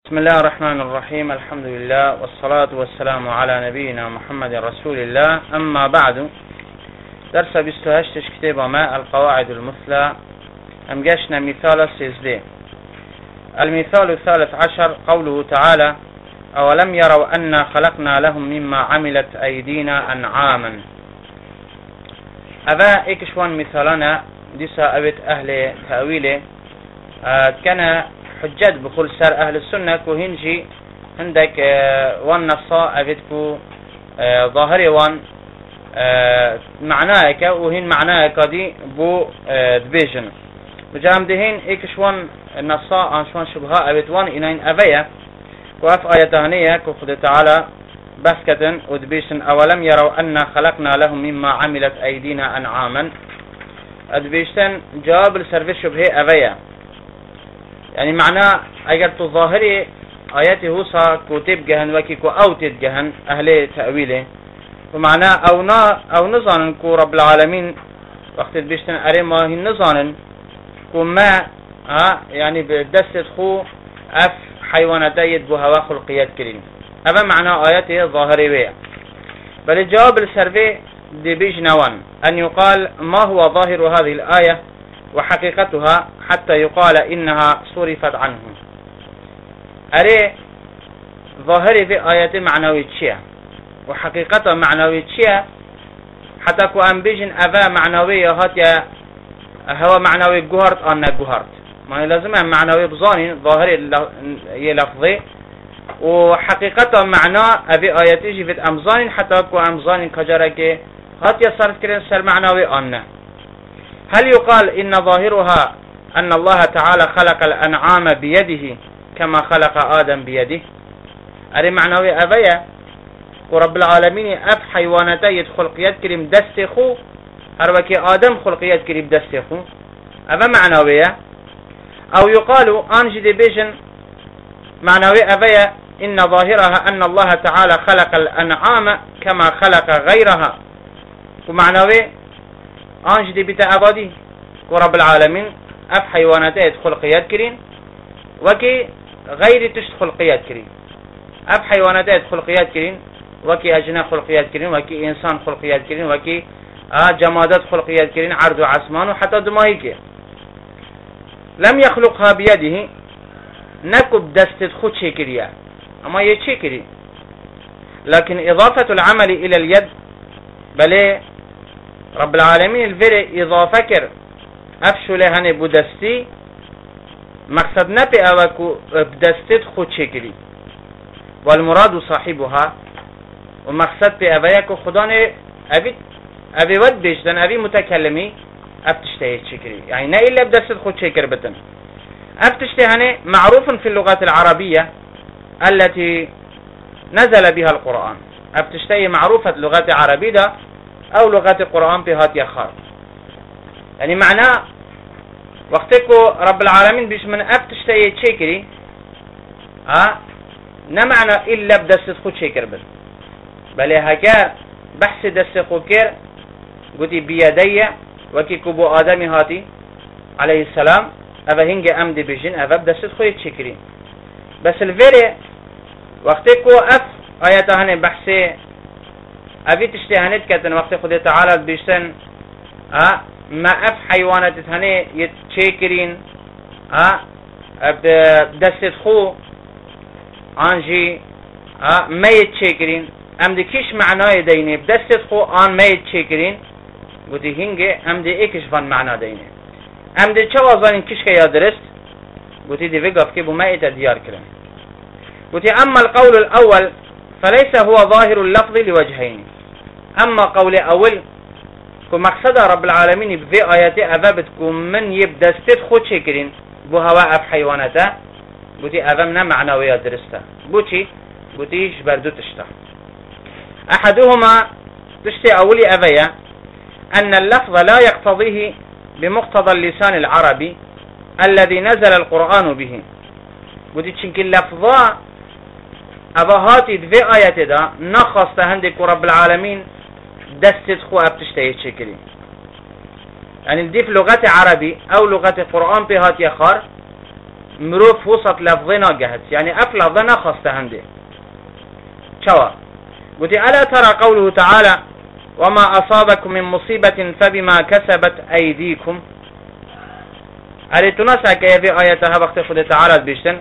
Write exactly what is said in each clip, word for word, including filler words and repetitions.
بسم الله الرحمن الرحيم. الحمد لله والصلاة والسلام على نبينا محمد رسول الله. أما بعد، درس بیست و هشت كتاب ما القواعد المثلى. ام جاشنا مثال سيزدي. المثال الثالث عشر قوله تعالى: أولم يروا أنا خلقنا لهم مما عملت أيدينا أنعاما. أبا إكشوان مثالنا ديسا أبت أهل تأويله آه كان حجات بخل سر أهل السنة كوهنجي عندك آه وان نصا أبتكو آه ظاهري وان آه معناك وهن معناك دي بو آه دبيجن وجام دهين إكشوان النصا أنشوان شبهاء أبت وان إنين أبيا وأف آياتهنية كخد تعالى بسكة ودبيشن أولم يروا أنا خلقنا لهم مما عملت أيدينا أنعاما. أدبيشتن جواب السرفيس شبهي أبيا، يعني معناه اگر تو ظاهری آياتي هوسا كتب جهن وكي كو اوتد جهن اهل تأويله ومعناه او نا او نظانن كو رب العالمين وقت بيشتن اري ما هي نظانن كو ما ها يعني بدست خو اف حيوانات يدبو هوا خلقيات كرين. هذا معناه آياتي ظاهري ويا. بل الجواب السرفي دي بيج نوان ان يقال ما هو ظاهر هذه الآية وحقيقتها حتى يقال إنها صرفت عنه. أري ظاهري في آيات معنوية شيء وحقيقتها معنوية شيء حتى كو أنبيجن أبا معنوية هاتيا هو معنوي جهرت أنا جهرت ما لازم معنوي بظاني ظاهري لفظي وحقيقتها معناه أبي آيات يجي في أمزان حتى كو أمزان كجرك هاتيا صرف كرين سر معنوي أنا. هل يقال إن ظاهرها أن الله تعالى خلق الأنعام بيده كما خلق آدم بيده؟ أري معنوي أبيا ورب العالمين أف حيوانتا يدخل قياد كريم دستخو هروكي آدم خلقيات كريم دستخو أبا معنوية. أو يقال أنجد بيجن معنوي أبيا إن ظاهرها أن الله تعالى خلق الأنعام كما خلق غيرها ومعنوي أنجدي بتا أبادي ورب العالمين أف حيوانات يدخل قياد كرين وكي غير تشتخل قياد كرين. أف حيوانات يدخل قياد كرين وكي أجناء خلقيات كرين وكي إنسان خلقيات كرين وكي جمادات خلقيات كرين عرض وعسمان وحتى دماهيك لم يخلقها بيده نكب دست خود شكريا أما يتشكري. لكن إضافة العمل إلى اليد بل رب العالمين الفري إضافة كر أفشو لهن بدستي مقصد نبي أوكو بدستت خود شكري والمراد صاحبها ومقصد بي أبيكو خدان أبي أبي ود بيجدن أبي متكلمي أفتشتهي شكري يعني نا إلا بدستت خود شكر بتن أفتشتهي معروف في اللغات العربية التي نزل بها القرآن. أفتشتهي معروفة اللغات العربية ده أو لغات القرآن بهات يخار يعني معناه وقتكو رب العالمين بيش من أفتشتهي شكري ها نمعنى إلا بدست خود شكر بس بل هكا بحث دست خود كر قلتي بيدي وكي كبو آدمي هاتي عليه السلام أفا هنجي أمدي بجن أفا بدست خود شكري بس الفيري وقتكو أف آياتهن بحثي أبي تشتهنت كتن وقت خد تعالى بيشتن ها ما أف حيوانات تهني يتشكرين ها بدست خو عنجي ها ما يتشكرين أم دي كيش معناه ديني بدست خو آن ما يتشكرين قلتي هنجي أم دي إيكش فان معناه ديني أم دي شو أظن كيش كيا درست قلتي دي فيقف كيبو ما يتديار كرم قلتي أما القول الأول فليس هو ظاهر اللفظ لوجهين. أما قول أول كمقصد رب العالمين بفي آياتي أذابتكم من يبدأ ستد خود شكرين بو هواء أف حيواناتا بوتي أذامنا معنوية درستا بوتي بوتي جبردو تشتا. أحدهما تشتي أولي أبيا أن اللفظ لا يقتضيه بمقتضى اللسان العربي الذي نزل القرآن به. بوتي تشنك اللفظة أبهاتي في آيات دا نخصت هندك رب العالمين دستت خو أبتشتهي شكري يعني دي في لغة عربي أو لغة القرآن بهات يخار مروف وسط لفظنا جهت يعني أف لفظنا خاصة هندي شوا قلت ألا ترى قوله تعالى وما أصابكم من مصيبة فبما كسبت أيديكم ألي تنسى كي في آياتها وقت خد تعالى بيشتن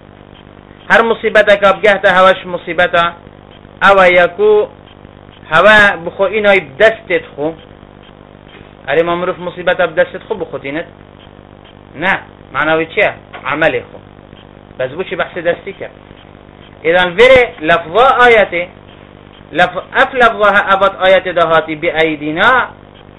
هر مصيبتك بجهتها وش مصيبتها أو يكو هوا بخو إنا بدستت خو ألي ما مروف مصيبتها بدستت خو بخوتينت نا معناوي چه عملي خو بس بوشي بحث دستيك إذن فيري لفظة آياتي لف... أف لفظها أبط آيات دهاتي بأيدينا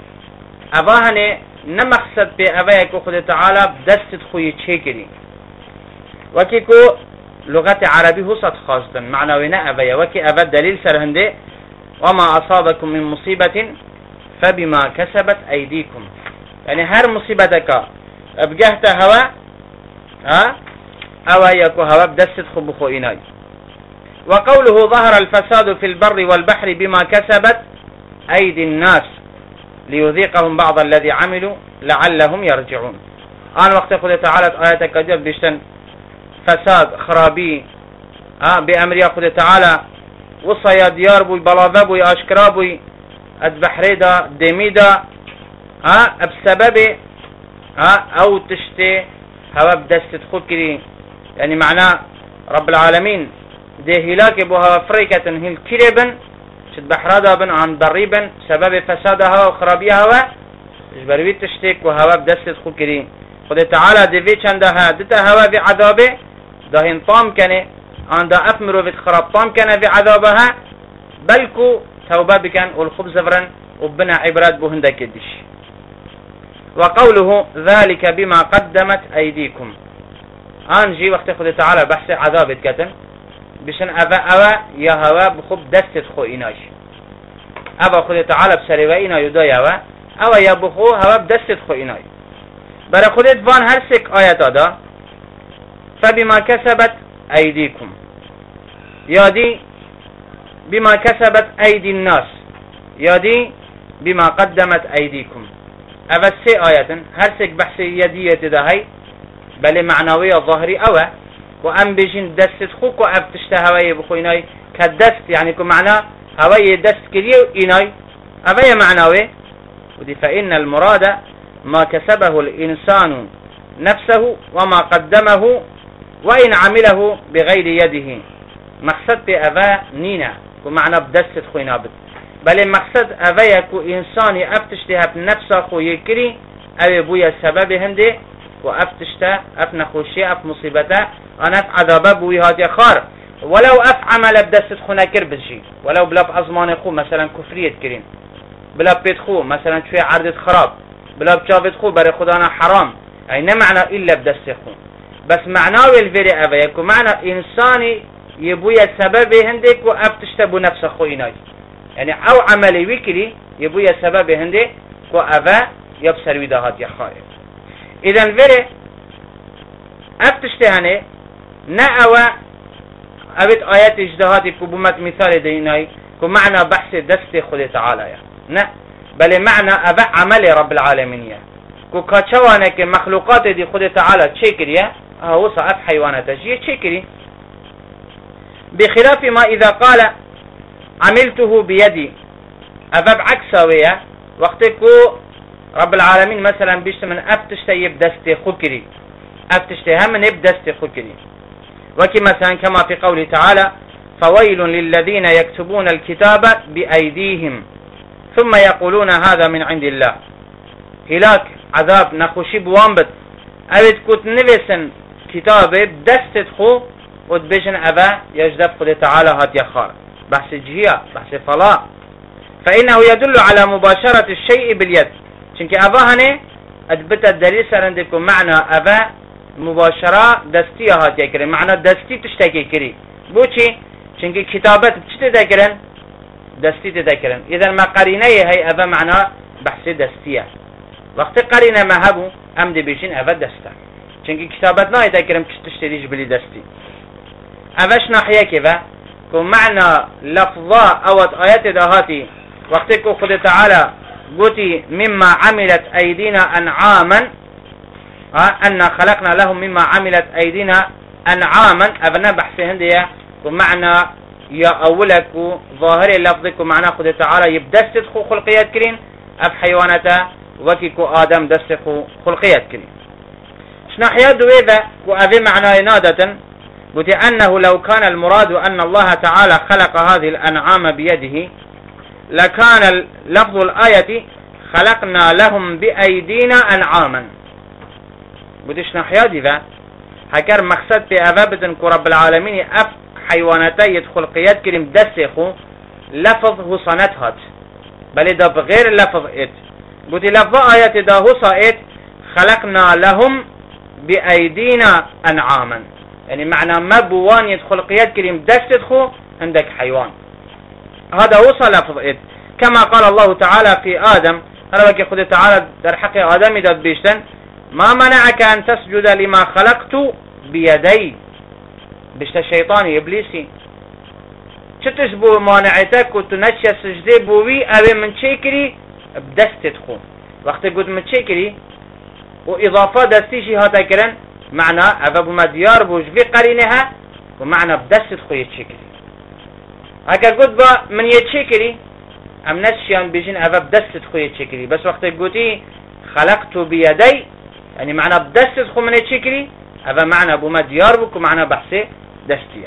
أباهني نمقصد بأبايكو خد تعالى بدستت خوي تشيكري وكيكو لغة عربي هو صد خاصة معناوي نا أبايا وكي أبا دليل سرهنده وما أصابكم من مصيبة فبما كسبت أيديكم يعني هر مصيبتك أبجهت هوا ها أو يكو هوا بدست خبخو إناي وقوله ظهر الفساد في البر والبحر بما كسبت أيدي الناس ليذيقهم بعض الذي عملوا لعلهم يرجعون آن وقت خد تعالى آياتك جب بيشتن فساد خرابي ها بأمر خد تعالى وصيا ديار بوي بلاذا بوي أشكرا بوي البحر دا دمي دا ها بسبب ها او تشتي هوا بدست خود كري يعني معناه رب العالمين ده هلاك بو هوا فريكة هل كريبن شد بحرادا بن عن ضريبن سبب فساد هوا وخرابي هوا اجبروي تشتيك وهوا بدست خود كري خد تعالى ده في چندها دتا هوا في عذابه ده انطام كنه عن ده افمرو في خراب طام كنه في عذابها بلكو توبة بكن والخبز فرن وبنا عبرات بو هندك الدش وقوله ذلك بما قدمت أيديكم أنجي وقت خد تعالى بحث عذاب كتن بشن أبا أبا يا هوا بخب دست خو إناش أبا خد تعالى بسروا إنا يدا هوا أو يا بخو هوا بدست خو إناي برا خدت فان هرسك آيات هذا فبما كسبت أيديكم يادي بما كسبت أيدي الناس يادي بما قدمت أيديكم أبا سي آيات هرسك بحث يدية ده هاي بل معنوية ظاهري أوى وأم بيجين دست خوك وأفتشت هواي بخو إناي كدست يعني كو معنى هواي دست كريو إناي أبا معنوي ودي فإن المراد ما كسبه الإنسان نفسه وما قدمه وإن عمله بغير يده مقصد بأبا نينا كو معنى بدست خو إنابت بل مقصد أبا يكو إنساني أفتشتها بنفسه خو يكري أو بويا سبب هنده وأفتشته أف نخوشي أف مصيبته أنا أف عذابه بوي هاتي خار ولو أف عمل بدست خو نكر بجي ولو بلا بأزمان خو مثلا كفرية كرين بلا بيت خو مثلا شوية عرضة خراب بلا بجافت خو بري خدانا حرام أي نمعنى إلا بدست خو بس معناه الفيري أبا يكو معنى إنساني يبويا سبب هندك وأفتشته بنفسه خو إناي يعني أو عملي وكري يبويا سبب هندك وأبا يبصر ويدهات يا خائر إذن فيري أفتشتهاني نا أوا أبت آيات اجدهاتي كبومات مثال ديناي كو معنى بحث دست خود تعالى يا نا بل معنى أبا عمل رب العالمين يا كو كاتشوانك مخلوقات دي خود تعالى تشكري يا هو صعب حيوانات جيه تشكري بخلاف ما إذا قال عملته بيدي أبا بعكسه وقتكو رب العالمين مثلا بيشت من أفتشته يبدست خكري أفتشته هم من يبدست خكري وكي مثلا كما في قوله تعالى فويل للذين يكتبون الكتاب بأيديهم ثم يقولون هذا من عند الله هلاك عذاب نخوشي بوانبت أبد كنت نفسن كتابه بدست خو ودبشن أبا يجدب قد تعالى هات يخار بحث جهية بحث فلاء فإنه يدل على مباشرة الشيء باليد چونکه أبا هنه أدبت الدليل سرندكم معنى أبا مباشرة دستي هات يكرن معنى دستي تشتكي كري بوچي چونکه كتابت بچت تذكرن دستي تذكرن إذا ما قرينه هي أبا معنى بحث دستية وقت قرينه ما هبو أمد بيشين أبا دستا چونکه كتابت نا يذكرن بچت تشتريش بلي دستي أباش ناحية كذا كو معنى لفظة أو آيات دهاتي وقت كو خد تعالى قوتي مما عملت أيدينا أنعاما أن خلقنا لهم مما عملت أيدينا أنعاما أبنا بحث هندية ومعنى يا أولك ظاهر لفظك ومعنى خد تعالى يبدست خو خلقيات كرين أف حيوانتا وكيكو آدم دست خلقيات كرين شنحيا دويذا وأذي معنى نادة قلت أنه لو كان المراد أن الله تعالى خلق هذه الأنعام بيده لكان لفظ الآية خلقنا لهم بأيدينا أنعاما قلت شنحيا ذا هكار مقصد في أبابة رب العالمين أف حيواناتا يدخل قياد كريم دسخو لفظ هصانتهات بل ده بغير لفظ إت قلت لفظ آيات ده هصا إت خلقنا لهم بأيدينا أنعاما يعني معنى ما بوان يدخل قياد كريم دسخو عندك حيوان هذا هصا لفظ إت كما قال الله تعالى في آدم هذا وكي خذ تعالى در حق آدم داد بيشتن ما منعك أن تسجد لما خلقت بيدي بشت الشيطان إبليسي چتش بو مانعتك وتنشي سجده بوي أبي من چيكري بدست تدخو وقت قلت من چيكري وإضافة دستيشي هاتا كرن معنى أبا بو مديار بوش في قرينها ومعنى بدست تدخو يتشيكري هكا قلت با من يتشيكري أم نسيان بيجين أبا بدست تدخو يتشيكري بس وقت قلتي خلقت بيدي يعني معنى بدست تدخو من يتشيكري هذا معنى أبو مديار بك ومعنى بحثي دستية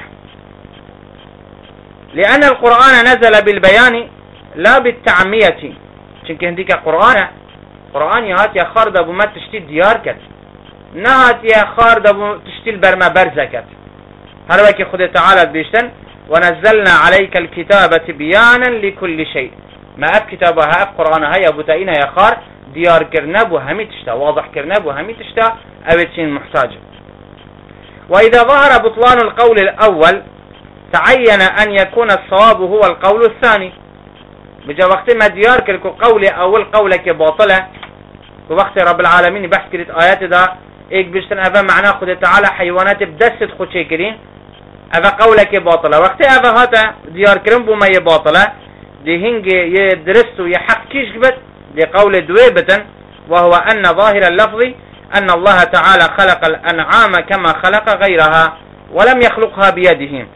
لأن القرآن نزل بالبيان لا بالتعمية چونك هنديك قرآن قرآن يهات يا خارد أبو ما تشتي ديار كت نهات يا خارد أبو تشتي البرما برزة كت هذا كي خد تعالى بيشتن ونزلنا عليك الكتابة بيانا لكل شيء ما أب كتابها أب قرآن هاي أبو تأينا يا خار ديار كرنب وهمي تشتا واضح كرنب وهمي تشتا أبتين محتاج وإذا ظهر بطلان القول الأول تعين أن يكون الصواب هو القول الثاني بجا وقت ما ديار كركو قولي أول قولك باطلة ووقت رب العالمين بحث كريت آيات دا إيك بيشتن أفا معناه خد تعالى حيوانات بدست خد شكرين أفا قولك باطلة وقت أفا هاتا ديار كرم بما يباطلة دي هنج يدرسوا يحق كيش كبت دي قول دويبة وهو أن ظاهر اللفظ أن الله تعالى خلق الأنعام كما خلق غيرها ولم يخلقها بيده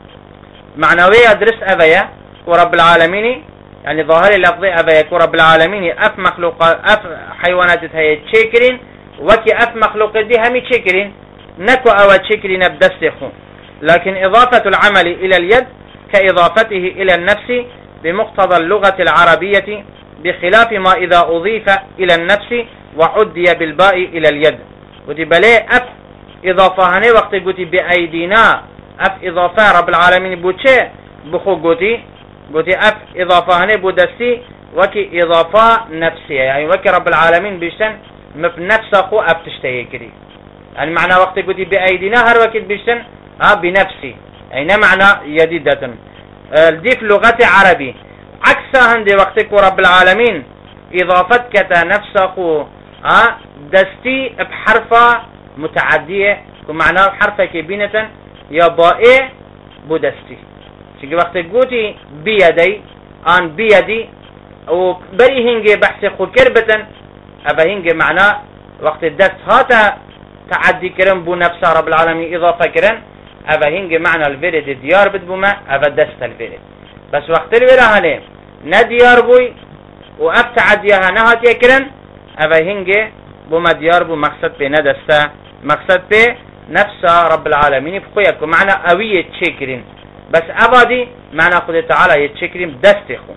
معنوية درس أبايا ورب العالمين يعني ظاهر اللفظ أبايا ورب العالمين أف مخلوق أف حيوانات هي تشكرين وكي أف مخلوق دي همي تشكرين نكو أو تشكرين بدسخو لكن إضافة العمل إلى اليد كإضافته إلى النفس بمقتضى اللغة العربية بخلاف ما إذا أضيف إلى النفس وعدي بالباء إلى اليد ودي بلي أف إضافة هني وقت قلتي بأيدينا أف إضافة رب العالمين بوچه بخو قلتي قلتي أف إضافة هني بودسي وكي إضافة نفسية يعني وكي رب العالمين بيشتن مف نفسه أف تشتهي كري يعني معنى وقت قلتي بأيدينا هر وقت بيشتن ها بنفسي يعني معنى يديدة الديف لغة عربي عكسها هندي وقتك ورب العالمين إضافتك نفسه ها دستي بحرفة متعدية ومعناه حرفة كبينة يا بائع بودستي شكل وقت قوتي بيدي آن بيدي وبري هنجي بحث خو كربة أبا هنجي معناه وقت الدست هاتا تعدي كرن بو نفسه رب العالمين إضافة كرن أبا هنجي معنى الفيرد ديار بدبوما أبا دست الفيرد بس وقت الويرا هني نديار بوي وأبتعد ياها نهات يكرن أبا هنجي بوما ديار بو مقصد بي ندستا مقصد بي نفسه رب العالمين بخويك ومعنى أوية تشكرين بس أبادي معنى خد تعالى يتشكرين دستخو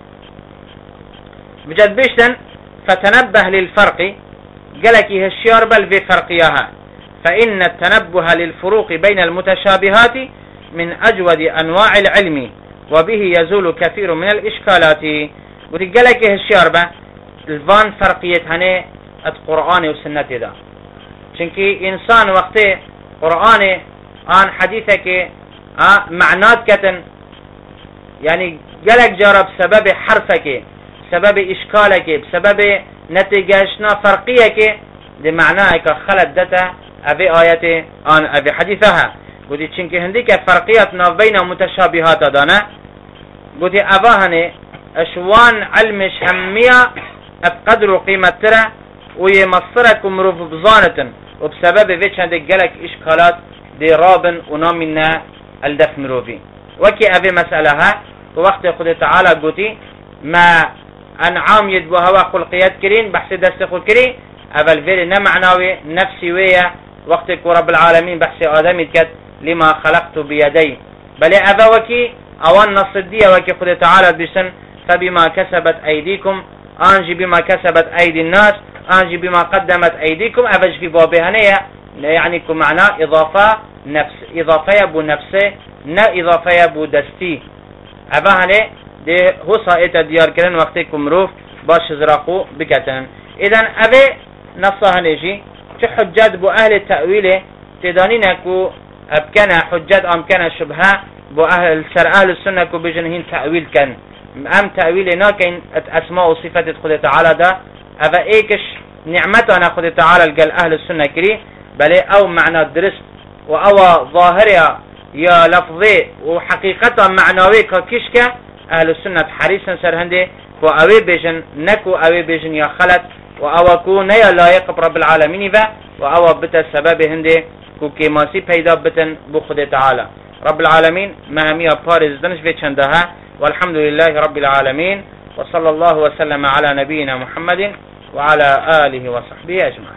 بجد بيشتن فتنبه للفرق قالك هالشيار بل في فرقياها فإن التنبه للفروق بين المتشابهات من أجود أنواع العلم وبه يزول كثير من الإشكالات قلت قالك هالشيار بل الفان فرقية هني القرآن والسنة دا چونكي إنسان وقته قرآن آن حديثك آه معنات كتن يعني قالك جرب سبب حرفك سبب إشكالك بسبب نتيجهشنا فرقيك دي معناك خلت دتا أبي آيات آن أبي حديثها قلت چونك هنديك فرقيتنا بين متشابهات دانا قلت أباهني أشوان علم شمية بقدر قيمة ترى ويمصرك مروف بزانة وبسبب فيش عندك جالك إشكالات دي رابن ونامنا الدف مروفي وكي أبي مسألة ها ووقت خد تعالى قوتي ما أنعام يدبو هوا خلقيات كرين بحث دست خل كري أبل فيري نمعناوي نفسي ويا وقتك ورب العالمين بحث آدمي كت لما خلقت بيدي بل أبا وكي أوان نصدية وكي خد تعالى بسن فبما كسبت أيديكم أنجي بما كسبت أيدي الناس أنجي بما قدمت أيديكم أبج في بابهنية يعني كم معناه إضافة نفس إضافة بو نفسه نا إضافة بو دستي أبا هني دي هو صائت ديار كرن وقتكم روف باش زراقو بكتن إذن أبي نصها نجي حجات بو أهل التأويل تدانينكو أبكنا حجات أمكنا شبهة بو أهل سر أهل السنة كو بجنهين تأويل كان أم تأويل ناكين أسماء وصفات خد تعالى دا أبا إيكش نعمتنا خد تعالى قال أهل السنة كري بل أو معنى درست وأو ظاهرها يا لفظي وحقيقة معنوي كشكة أهل السنة حريصا سرهندي وأوي بيجن نكو أوي بيجن يا خلت وأو كو نيا لايق رب العالمين با وأو بتا السبب هندي كو كيماسي پیدا بتن بخد تعالى رب العالمين مهمية بارز دنش في چندها والحمد لله رب العالمين وصلى الله وسلم على نبينا محمد وعلى آله وصحبه أجمعين.